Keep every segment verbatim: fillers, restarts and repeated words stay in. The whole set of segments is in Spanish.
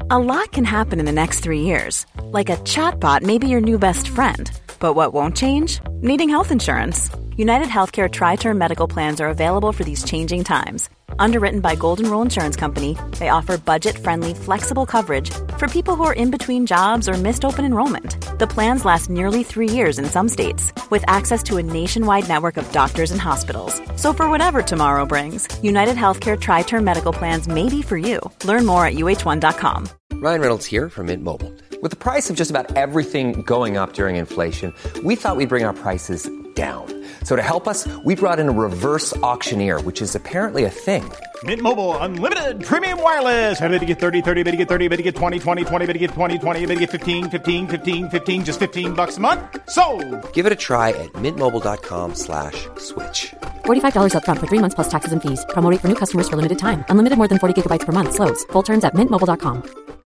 A lot can happen in the next three years. Like a chatbot may be your new best friend. But what won't change? Needing health insurance. United Healthcare Tri-Term Medical Plans are available for these changing times. Underwritten by Golden Rule Insurance Company, they offer budget-friendly, flexible coverage for people who are in between jobs or missed open enrollment. The plans last nearly three years in some states, with access to a nationwide network of doctors and hospitals. So for whatever tomorrow brings, United Healthcare Tri-Term Medical Plans may be for you. Learn more at U H one dot com. Ryan Reynolds here from Mint Mobile. With the price of just about everything going up during inflation, we thought we'd bring our prices down. So to help us, we brought in a reverse auctioneer, which is apparently a thing. Mint Mobile Unlimited Premium Wireless. How to get thirty, thirty, how to get thirty, how to get twenty, twenty, twenty, how to get twenty, twenty, how to get fifteen, fifteen, fifteen, fifteen, just fifteen bucks a month? Sold! Give it a try at mintmobile.com slash switch. forty-five dollars up front for three months plus taxes and fees. Promo rate for new customers for limited time. Unlimited more than forty gigabytes per month. Slows full terms at mint mobile dot com.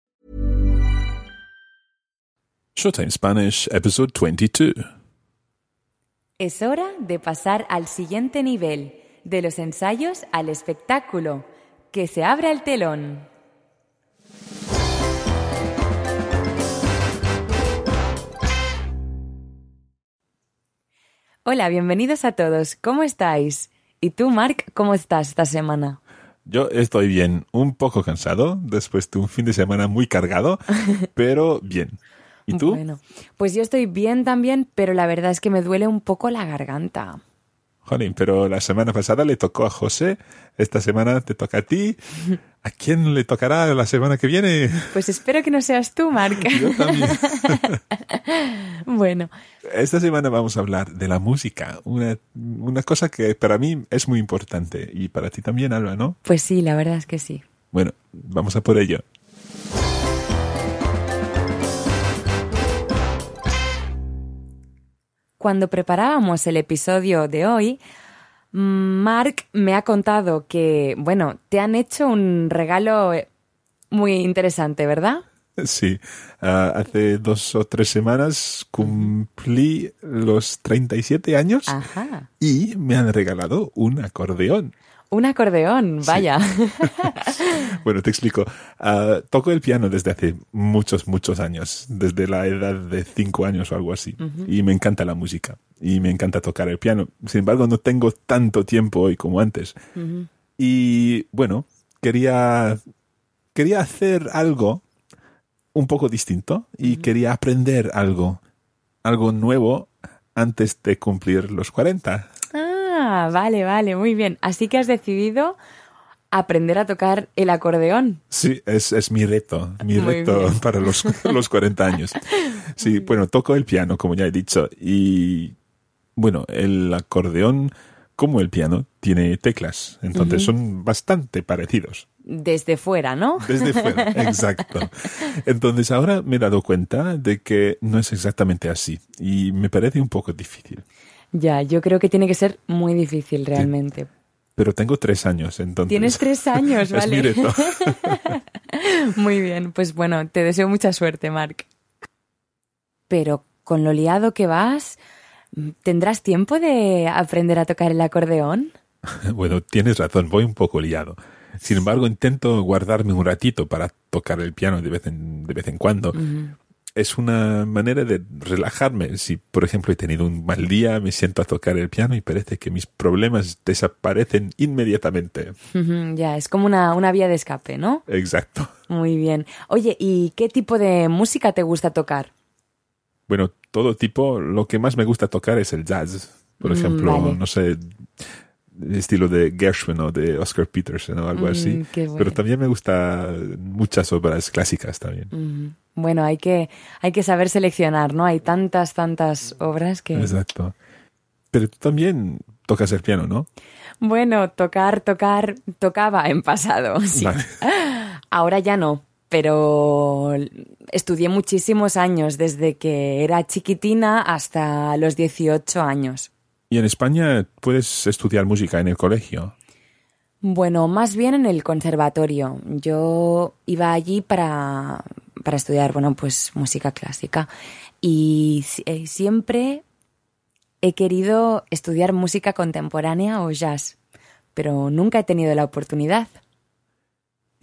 Showtime Spanish, episode twenty-two. Es hora de pasar al siguiente nivel, de los ensayos al espectáculo. ¡Que se abra el telón! Hola, bienvenidos a todos. ¿Cómo estáis? ¿Y tú, Marc, cómo estás esta semana? Yo estoy bien, un poco cansado después de un fin de semana muy cargado, pero bien. ¿Y tú? Bueno, pues yo estoy bien también, pero la verdad es que me duele un poco la garganta. Jolín, pero la semana pasada le tocó a José, esta semana te toca a ti. ¿A quién le tocará la semana que viene? Pues espero que no seas tú, Marc. Yo también. Bueno. Esta semana vamos a hablar de la música, una, una cosa que para mí es muy importante y para ti también, Alba, ¿no? Pues sí, la verdad es que sí. Bueno, vamos a por ello. Cuando preparábamos el episodio de hoy, Marc me ha contado que, bueno, te han hecho un regalo muy interesante, ¿verdad? Sí, uh, hace dos o tres semanas cumplí los treinta y siete años. Ajá. Y me han regalado un acordeón. Un acordeón, vaya. Sí. Bueno, te explico. Uh, toco el piano desde hace muchos, muchos años, desde la edad de cinco años o algo así. Uh-huh. Y me encanta la música y me encanta tocar el piano. Sin embargo, no tengo tanto tiempo hoy como antes. Uh-huh. Y bueno, quería, quería hacer algo un poco distinto y uh-huh. quería aprender algo, algo nuevo antes de cumplir los cuarenta. Ah, vale, vale, muy bien. Así que has decidido aprender a tocar el acordeón. Sí, es, es mi reto, mi muy reto bien. Para los, los cuarenta años. Sí, bueno, toco el piano, como ya he dicho, y bueno, el acordeón, como el piano, tiene teclas, entonces uh-huh. son bastante parecidos. Desde fuera, ¿no? Desde fuera, exacto. Entonces ahora me he dado cuenta de que no es exactamente así y me parece un poco difícil. Ya, yo creo que tiene que ser muy difícil realmente. Sí. Pero tengo tres años, entonces. Tienes tres años, vale. Es mi reto. Muy bien, pues bueno, te deseo mucha suerte, Marc. Pero con lo liado que vas, ¿tendrás tiempo de aprender a tocar el acordeón? Bueno, tienes razón, voy un poco liado. Sin embargo, intento guardarme un ratito para tocar el piano de vez en, de vez en cuando. Uh-huh. Es una manera de relajarme. Si, por ejemplo, he tenido un mal día, me siento a tocar el piano y parece que mis problemas desaparecen inmediatamente. Uh-huh, ya, es como una, una vía de escape, ¿no? Exacto. Muy bien. Oye, ¿y qué tipo de música te gusta tocar? Bueno, todo tipo. Lo que más me gusta tocar es el jazz. Por ejemplo, mm, vale. no sé, estilo de Gershwin o de Oscar Peterson o algo mm, así. Qué bueno. Pero también me gustan muchas obras clásicas también. Mm. Bueno, hay que, hay que saber seleccionar, ¿no? Hay tantas, tantas obras que... Exacto. Pero tú también tocas el piano, ¿no? Bueno, tocar, tocar, tocaba en pasado, sí. Vale. Ahora ya no, pero estudié muchísimos años, desde que era chiquitina hasta los dieciocho años. ¿Y en España puedes estudiar música en el colegio? Bueno, más bien en el conservatorio. Yo iba allí para, para estudiar, bueno, pues música clásica. Y eh, siempre he querido estudiar música contemporánea o jazz, pero nunca he tenido la oportunidad.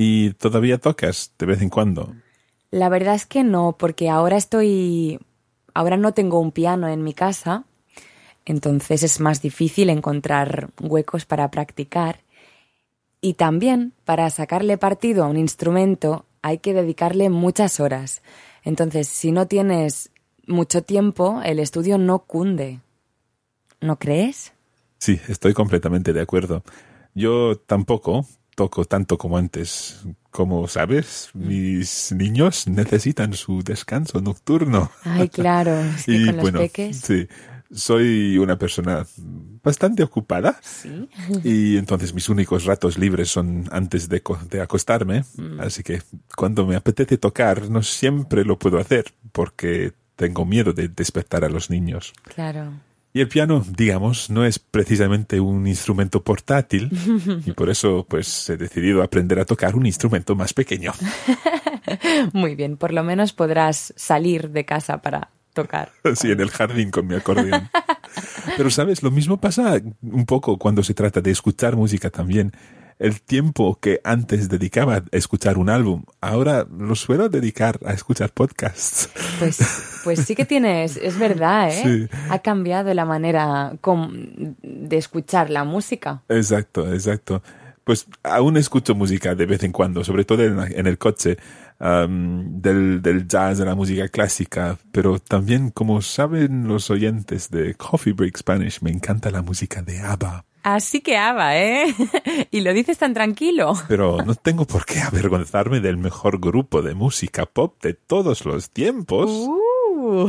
¿Y todavía tocas de vez en cuando? La verdad es que no, porque ahora estoy... Ahora no tengo un piano en mi casa, entonces es más difícil encontrar huecos para practicar. Y también, para sacarle partido a un instrumento, hay que dedicarle muchas horas. Entonces, si no tienes mucho tiempo, el estudio no cunde. ¿No crees? Sí, estoy completamente de acuerdo. Yo tampoco toco tanto como antes. Como sabes, mis niños necesitan su descanso nocturno. Ay, claro, es que y con los bueno, peques... sí, soy una persona bastante ocupada. Sí. Y entonces mis únicos ratos libres son antes de, de acostarme. Mm. Así que cuando me apetece tocar, no siempre lo puedo hacer porque tengo miedo de despertar a los niños. Claro. Y el piano, digamos, no es precisamente un instrumento portátil y por eso pues he decidido aprender a tocar un instrumento más pequeño. Muy bien, por lo menos podrás salir de casa para tocar. Sí, en el jardín con mi acordeón. Pero, ¿sabes? Lo mismo pasa un poco cuando se trata de escuchar música también. El tiempo que antes dedicaba a escuchar un álbum, ahora lo suelo dedicar a escuchar podcasts. Pues, pues sí que tienes, es verdad, ¿eh? Sí. Ha cambiado la manera de escuchar la música. Exacto, exacto. Pues aún escucho música de vez en cuando, sobre todo en, en el coche, um, del, del jazz, de la música clásica, pero también, como saben los oyentes de Coffee Break Spanish, me encanta la música de ABBA. Así que ABBA, ¿eh? Y lo dices tan tranquilo. Pero no tengo por qué avergonzarme del mejor grupo de música pop de todos los tiempos. Uh.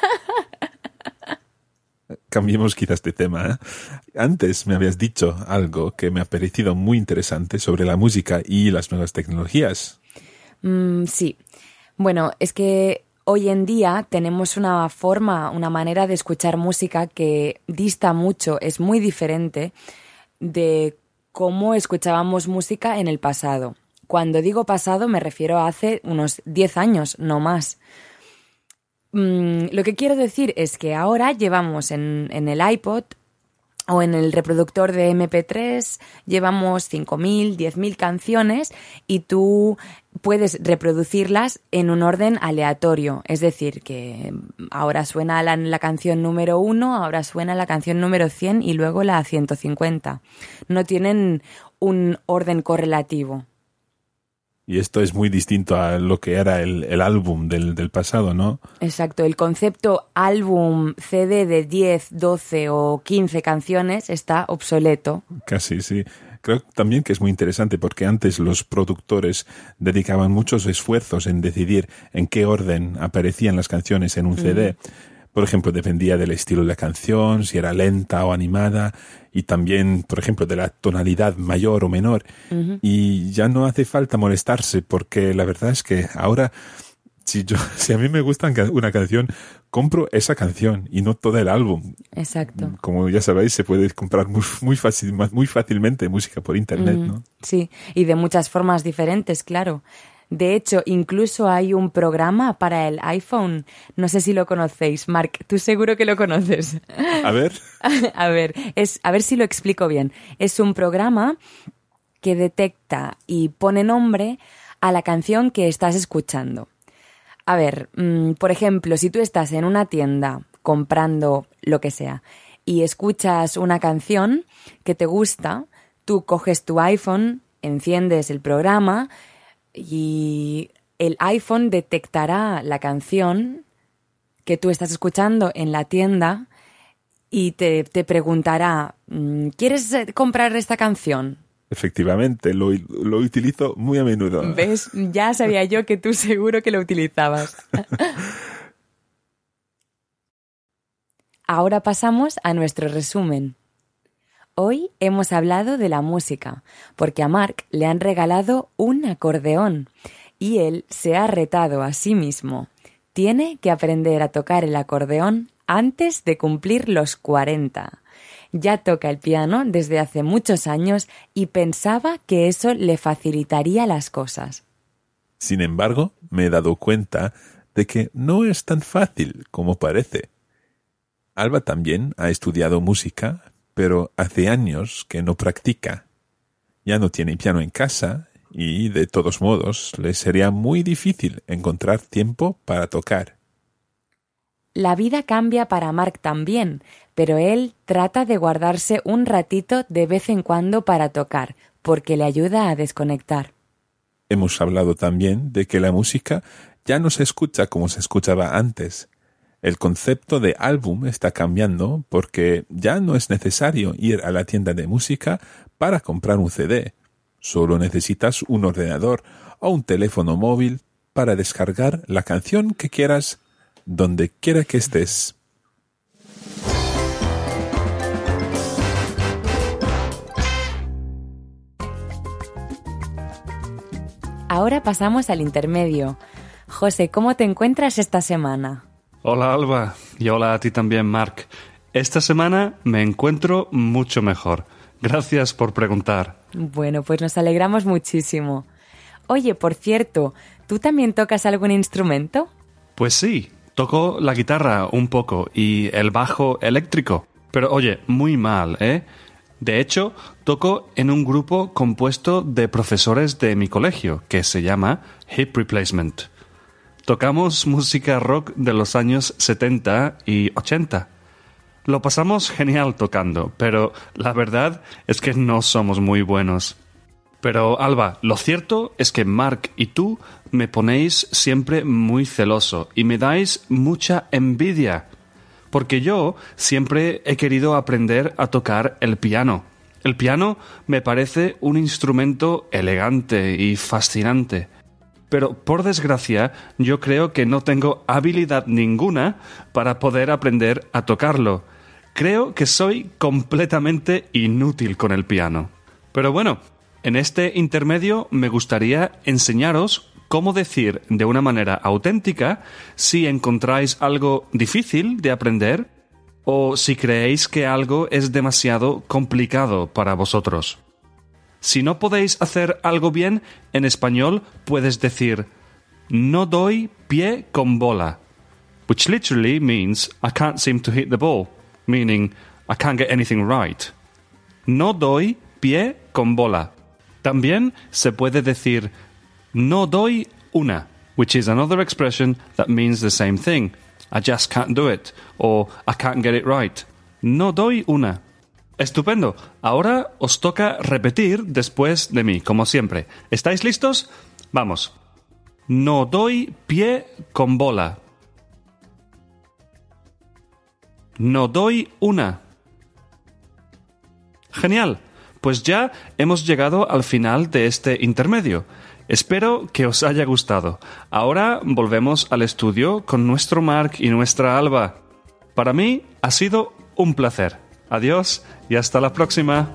Cambiemos quizás de tema, ¿eh? Antes me habías dicho algo que me ha parecido muy interesante sobre la música y las nuevas tecnologías. Mm, sí. Bueno, es que hoy en día tenemos una forma, una manera de escuchar música que dista mucho, es muy diferente de cómo escuchábamos música en el pasado. Cuando digo pasado me refiero a hace unos diez años, no más. Mm, lo que quiero decir es que ahora llevamos en, en el iPod o en el reproductor de eme pe tres, llevamos cinco mil, diez mil canciones y tú puedes reproducirlas en un orden aleatorio. Es decir, que ahora suena la, la canción número uno, ahora suena la canción número cien y luego la ciento cincuenta. No tienen un orden correlativo. Y esto es muy distinto a lo que era el, el álbum del, del pasado, ¿no? Exacto. El concepto álbum, ce de de diez, doce o quince canciones está obsoleto. Casi, sí. Creo también que es muy interesante porque antes los productores dedicaban muchos esfuerzos en decidir en qué orden aparecían las canciones en un ce de. Mm. Por ejemplo, dependía del estilo de la canción, si era lenta o animada, y también, por ejemplo, de la tonalidad mayor o menor. Uh-huh. Y ya no hace falta molestarse, porque la verdad es que ahora, si yo, si a mí me gusta una canción, compro esa canción y no todo el álbum. Exacto. Como ya sabéis, se puede comprar muy, muy, fácil, muy fácilmente música por internet, uh-huh. ¿no? Sí, y de muchas formas diferentes, claro. De hecho, incluso hay un programa para el iPhone. No sé si lo conocéis. Marc, tú seguro que lo conoces. A ver. A ver, es, a ver si lo explico bien. Es un programa que detecta y pone nombre a la canción que estás escuchando. A ver, mmm, por ejemplo, si tú estás en una tienda comprando lo que sea y escuchas una canción que te gusta, tú coges tu iPhone, enciendes el programa y el iPhone detectará la canción que tú estás escuchando en la tienda y te, te preguntará, ¿quieres comprar esta canción? Efectivamente, lo, lo utilizo muy a menudo. ¿Ves? Ya sabía yo que tú seguro que lo utilizabas. Ahora pasamos a nuestro resumen. Hoy hemos hablado de la música, porque a Marc le han regalado un acordeón y él se ha retado a sí mismo. Tiene que aprender a tocar el acordeón antes de cumplir los cuarenta. Ya toca el piano desde hace muchos años y pensaba que eso le facilitaría las cosas. Sin embargo, me he dado cuenta de que no es tan fácil como parece. Alba también ha estudiado música, pero hace años que no practica. Ya no tiene piano en casa y, de todos modos, les sería muy difícil encontrar tiempo para tocar. La vida cambia para Mark también, pero él trata de guardarse un ratito de vez en cuando para tocar, porque le ayuda a desconectar. Hemos hablado también de que la música ya no se escucha como se escuchaba antes. El concepto de álbum está cambiando porque ya no es necesario ir a la tienda de música para comprar un C D. Solo necesitas un ordenador o un teléfono móvil para descargar la canción que quieras donde quiera que estés. Ahora pasamos al intermedio. José, ¿cómo te encuentras esta semana? Hola, Alba. Y hola a ti también, Mark. Esta semana me encuentro mucho mejor. Gracias por preguntar. Bueno, pues nos alegramos muchísimo. Oye, por cierto, ¿tú también tocas algún instrumento? Pues sí, toco la guitarra un poco y el bajo eléctrico. Pero oye, muy mal, ¿eh? De hecho, toco en un grupo compuesto de profesores de mi colegio, que se llama Hip Replacement. Tocamos música rock de los años setenta y ochenta. Lo pasamos genial tocando, pero la verdad es que no somos muy buenos. Pero, Alba, lo cierto es que Mark y tú me ponéis siempre muy celoso y me dais mucha envidia, porque yo siempre he querido aprender a tocar el piano. El piano me parece un instrumento elegante y fascinante. Pero, por desgracia, yo creo que no tengo habilidad ninguna para poder aprender a tocarlo. Creo que soy completamente inútil con el piano. Pero bueno, en este intermedio me gustaría enseñaros cómo decir de una manera auténtica si encontráis algo difícil de aprender o si creéis que algo es demasiado complicado para vosotros. Si no podéis hacer algo bien, en español puedes decir no doy pie con bola, which literally means I can't seem to hit the ball, meaning I can't get anything right. No doy pie con bola. También se puede decir no doy una, which is another expression that means the same thing. I just can't do it, or I can't get it right. No doy una. Estupendo. Ahora os toca repetir después de mí, como siempre. ¿Estáis listos? Vamos. No doy pie con bola. No doy una. Genial. Pues ya hemos llegado al final de este intermedio. Espero que os haya gustado. Ahora volvemos al estudio con nuestro Mark y nuestra Alba. Para mí ha sido un placer. Adiós y hasta la próxima.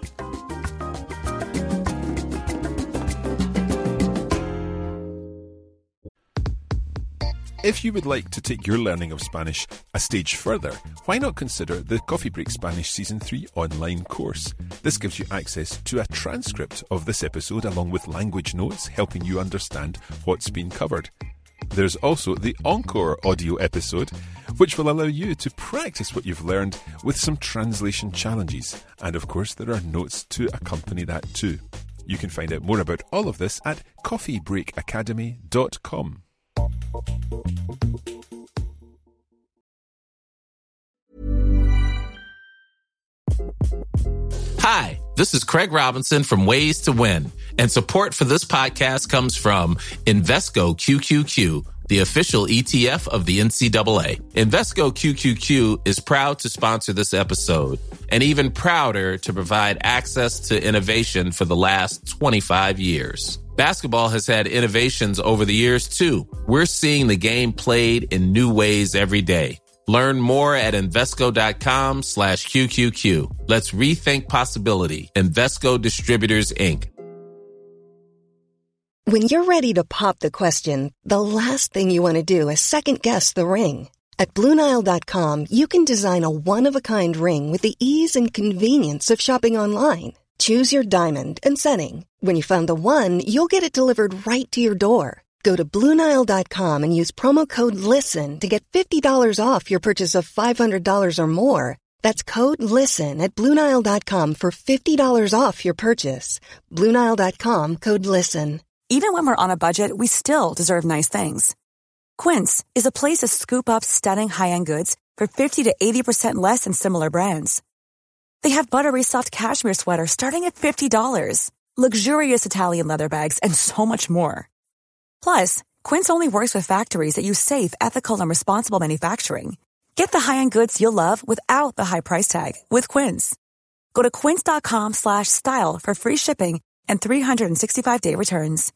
If you would like to take your learning of Spanish a stage further, why not consider the Coffee Break Spanish Season three online course? This gives you access to a transcript of this episode along with language notes helping you understand what's been covered. There's also the Encore audio episode, which will allow you to practice what you've learned with some translation challenges. And of course, there are notes to accompany that too. You can find out more about all of this at coffee break academy dot com. Hi, this is Craig Robinson from Ways to Win, and support for this podcast comes from Invesco Q Q Q, the official E T F of the N C double A. Invesco Q Q Q is proud to sponsor this episode, and even prouder to provide access to innovation for the last twenty-five years. Basketball has had innovations over the years, too. We're seeing the game played in new ways every day. Learn more at Invesco.com slash QQQ. Let's rethink possibility. Invesco Distributors, Incorporated. When you're ready to pop the question, the last thing you want to do is second-guess the ring. At Blue Nile dot com, you can design a one-of-a-kind ring with the ease and convenience of shopping online. Choose your diamond and setting. When you find the one, you'll get it delivered right to your door. Go to Blue Nile dot com and use promo code LISTEN to get fifty dollars off your purchase of five hundred dollars or more. That's code LISTEN at Blue Nile dot com for fifty dollars off your purchase. Blue Nile dot com, code LISTEN. Even when we're on a budget, we still deserve nice things. Quince is a place to scoop up stunning high-end goods for fifty to eighty percent less than similar brands. They have buttery soft cashmere sweaters starting at fifty dollars, luxurious Italian leather bags, and so much more. Plus, Quince only works with factories that use safe, ethical, and responsible manufacturing. Get the high-end goods you'll love without the high price tag with Quince. Go to quince.com slash style for free shipping and three sixty-five day returns.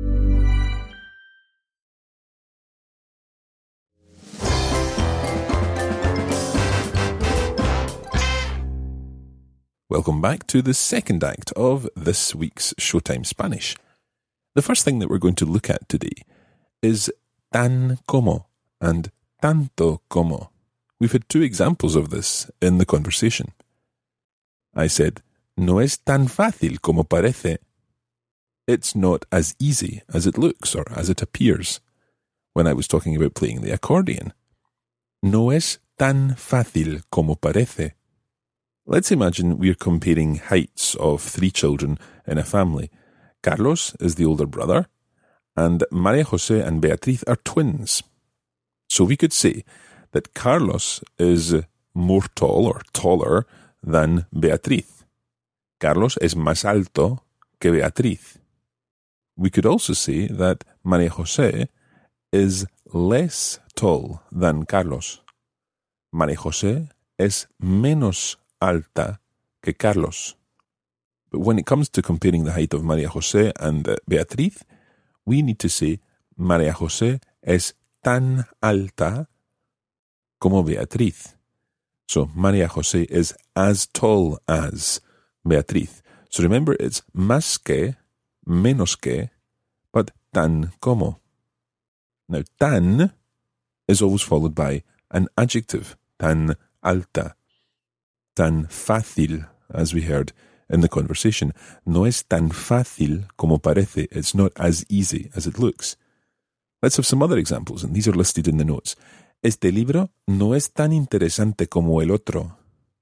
Welcome back to the second act of this week's Showtime Spanish. The first thing that we're going to look at today is tan como and tanto como. We've had two examples of this in the conversation. I said, no es tan fácil como parece. It's not as easy as it looks or as it appears, when I was talking about playing the accordion. No es tan fácil como parece. Let's imagine we're comparing heights of three children in a family. Carlos is the older brother, and Maria José and Beatriz are twins. So we could say that Carlos is more tall or taller than Beatriz. Carlos es más alto que Beatriz. We could also say that Maria José is less tall than Carlos. Maria José es menos alta que Carlos. But when it comes to comparing the height of Maria José and uh, Beatriz, we need to say Maria José es tan alta como Beatriz. So Maria José is as tall as Beatriz. So remember, it's más que, menos que, but tan como. Now, tan is always followed by an adjective, tan alta. Tan fácil, as we heard in the conversation. No es tan fácil como parece. It's not as easy as it looks. Let's have some other examples, and these are listed in the notes. Este libro no es tan interesante como el otro.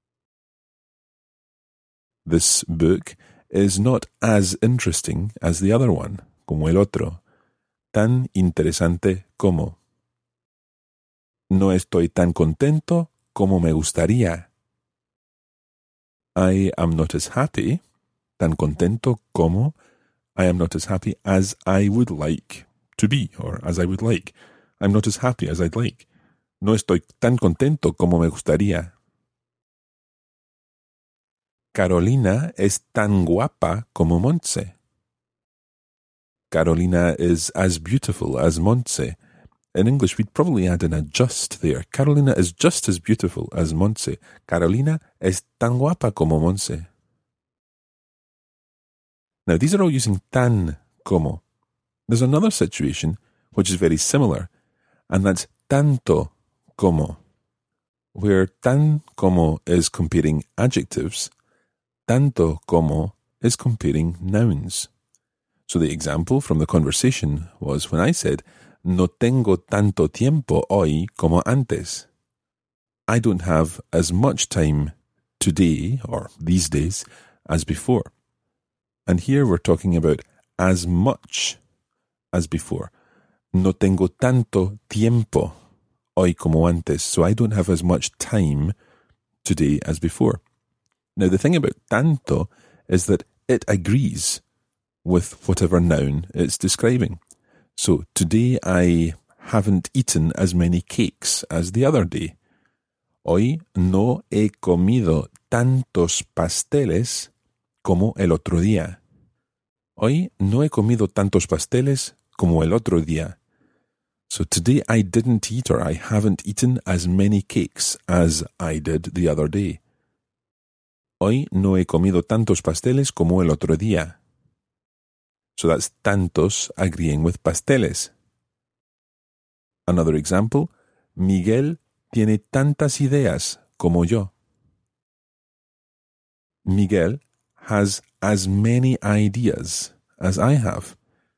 This book is not as interesting as the other one, como el otro. Tan interesante como. No estoy tan contento como me gustaría. I am not as happy, tan contento como, I am not as happy as I would like to be, or as I would like. I'm not as happy as I'd like. No estoy tan contento como me gustaría. Carolina es tan guapa como Montse. Carolina is as beautiful as Montse. In English, we'd probably add an adjust there. Carolina is just as beautiful as Montse. Carolina es tan guapa como Montse. Now, these are all using tan como. There's another situation which is very similar, and that's tanto como, where tan como is comparing adjectives, tanto como is comparing nouns. So the example from the conversation was when I said, no tengo tanto tiempo hoy como antes. I don't have as much time today, or these days, as before. And here we're talking about as much as before. No tengo tanto tiempo hoy como antes. So I don't have as much time today as before. Now the thing about tanto is that it agrees with whatever noun it's describing. So today I haven't eaten as many cakes as the other day. Hoy no he comido tantos pasteles como el otro día. Hoy no he comido tantos pasteles como el otro día. So today I didn't eat, or I haven't eaten as many cakes as I did the other day. Hoy no he comido tantos pasteles como el otro día. So that's tantos agreeing with pasteles. Another example, Miguel tiene tantas ideas como yo. Miguel has as many ideas as I have.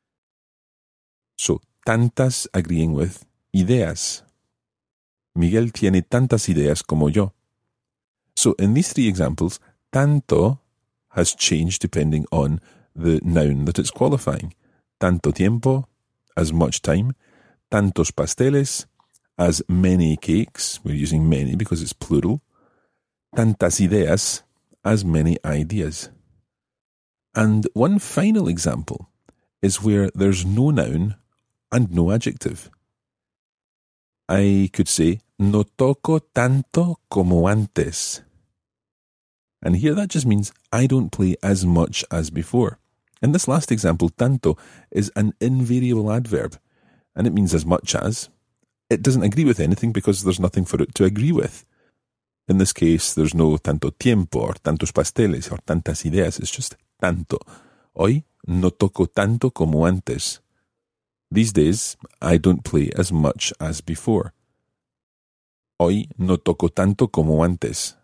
So tantas agreeing with ideas. Miguel tiene tantas ideas como yo. So in these three examples, tanto has changed depending on the noun that it's qualifying. Tanto tiempo, as much time. Tantos pasteles, as many cakes. We're using many because it's plural. Tantas ideas, as many ideas. And one final example is where there's no noun and no adjective. I could say, no toco tanto como antes. And here that just means I don't play as much as before. In this last example, tanto is an invariable adverb, and it means as much as. It doesn't agree with anything because there's nothing for it to agree with. In this case, there's no tanto tiempo or tantos pasteles or tantas ideas. It's just tanto. Hoy no toco tanto como antes. These days, I don't play as much as before. Hoy no toco tanto como antes.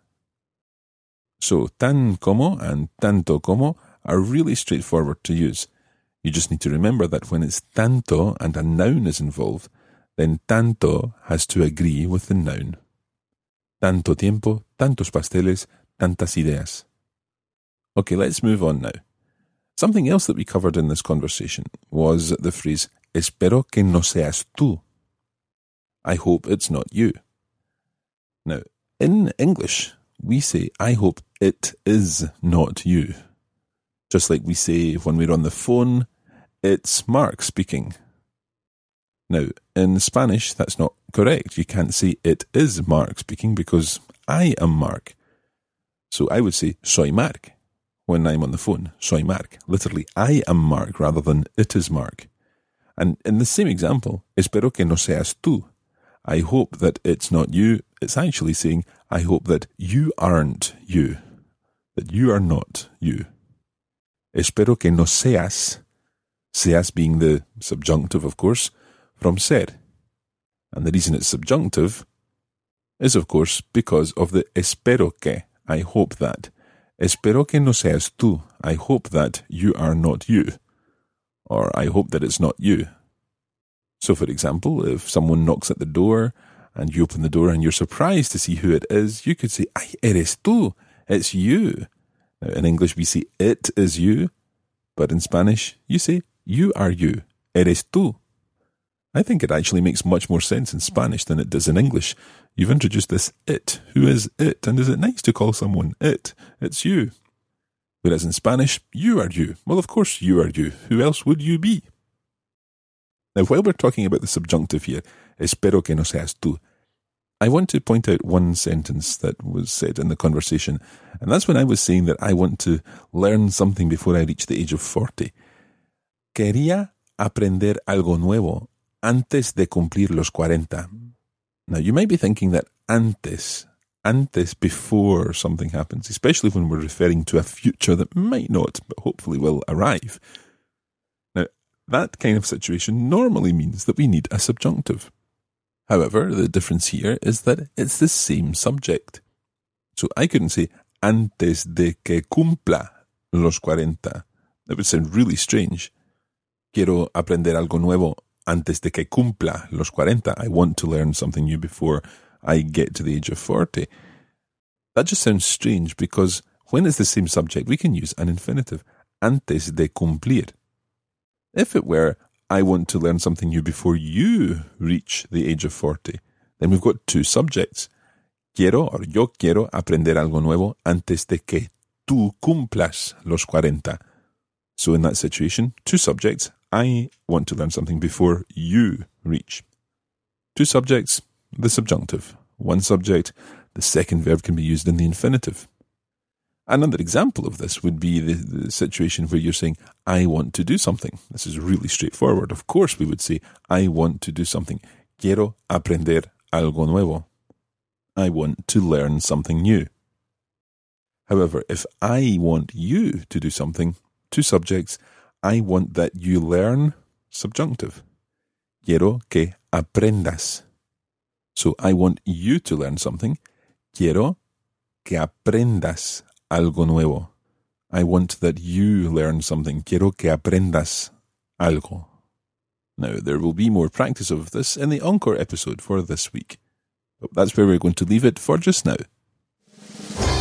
So, tan como and tanto como are really straightforward to use. You just need to remember that when it's tanto and a noun is involved, then tanto has to agree with the noun. Tanto tiempo, tantos pasteles, tantas ideas. Okay, let's move on now. Something else that we covered in this conversation was the phrase, espero que no seas tú. I hope it's not you. Now, in English, we say, I hope it is not you. Just like we say when we're on the phone, it's Mark speaking. Now, in Spanish, that's not correct. You can't say it is Mark speaking because I am Mark. So I would say, soy Mark, when I'm on the phone. Soy Mark. Literally, I am Mark rather than it is Mark. And in the same example, espero que no seas tú. I hope that it's not you. It's actually saying, I hope that you aren't you. That you are not you. Espero que no seas. Seas being the subjunctive, of course, from ser. And the reason it's subjunctive is, of course, because of the espero que. I hope that. Espero que no seas tú. I hope that you are not you. Or I hope that it's not you. So, for example, if someone knocks at the door and you open the door and you're surprised to see who it is, you could say, ay, eres tú. It's you. Now, in English, we say it is you. But in Spanish, you say you are you. Eres tú. I think it actually makes much more sense in Spanish than it does in English. You've introduced this it. Who is it? And is it nice to call someone it? It's you. Whereas in Spanish, you are you. Well, of course you are you. Who else would you be? Now, while we're talking about the subjunctive here, espero que no seas tú, I want to point out one sentence that was said in the conversation, and that's when I was saying that I want to learn something before I reach the age of forty. Quería aprender algo nuevo antes de cumplir los cuarenta. Now, you might be thinking that antes, antes before something happens, especially when we're referring to a future that might not, but hopefully will arrive. Now, that kind of situation normally means that we need a subjunctive. However, the difference here is that it's the same subject. So I couldn't say antes de que cumpla los cuarenta. That would sound really strange. Quiero aprender algo nuevo antes de que cumpla los cuarenta. I want to learn something new before I get to the age of forty. That just sounds strange because when it's the same subject, we can use an infinitive. Antes de cumplir. If it were, I want to learn something new before you reach the age of forty, then we've got two subjects. Quiero, or yo quiero aprender algo nuevo antes de que tú cumplas los cuarenta. So in that situation, two subjects. I want to learn something before you reach. Two subjects, the subjunctive. One subject, the second verb can be used in the infinitive. Another example of this would be the, the situation where you're saying, I want to do something. This is really straightforward. Of course we would say, I want to do something. Quiero aprender algo nuevo. I want to learn something new. However, if I want you to do something, two subjects, I want that you learn, subjunctive. Quiero que aprendas. So I want you to learn something. Quiero que aprendas algo nuevo. I want that you learn something. Quiero que aprendas algo. Now, there will be more practice of this in the Encore episode for this week. But that's where we're going to leave it for just now.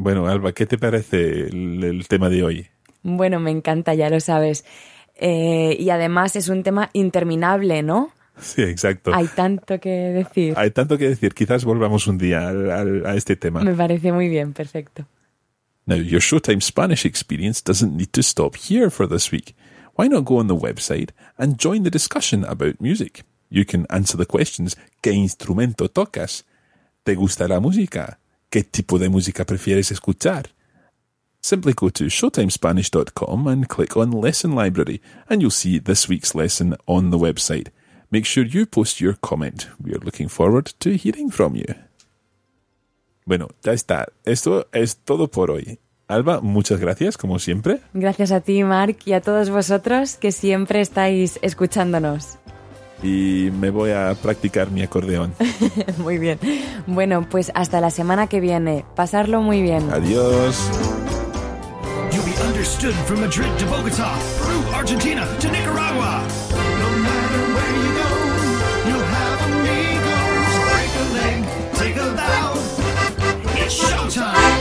Bueno, Alba, ¿qué te parece el, el tema de hoy? Bueno, me encanta, ya lo sabes. Eh, y además es un tema interminable, ¿no? Sí, exacto. Hay tanto que decir. Hay tanto que decir. Quizás volvamos un día al, al, a este tema. Me parece muy bien, perfecto. Now, your Showtime Spanish experience doesn't need to stop here for this week. Why not go on the website and join the discussion about music? You can answer the questions. ¿Qué instrumento tocas? ¿Te gusta la música? ¿Qué tipo de música prefieres escuchar? Simply go to showtime spanish dot com and click on Lesson Library, and you'll see this week's lesson on the website. Make sure you post your comment. We are looking forward to hearing from you. Bueno, ya está. Esto es todo por hoy. Alba, muchas gracias, como siempre. Gracias a ti, Marc, y a todos vosotros que siempre estáis escuchándonos. Y me voy a practicar mi acordeón. Muy bien. Bueno, pues hasta la semana que viene. Pasarlo muy bien. Adiós. You'll be understood from Madrid to Bogotá, Peru, Argentina to Nicaragua. No matter where you go, you'll have amigos. Break a leg, take a bow. It's showtime.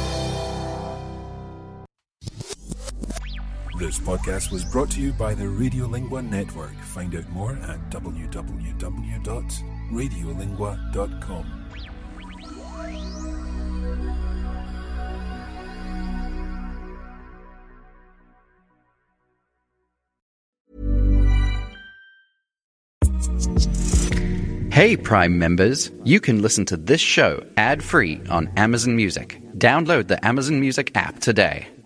This podcast was brought to you by the Radiolingua Network. Find out more at w w w dot radiolingua dot com. Hey, Prime members, you can listen to this show ad-free on Amazon Music. Download the Amazon Music app today.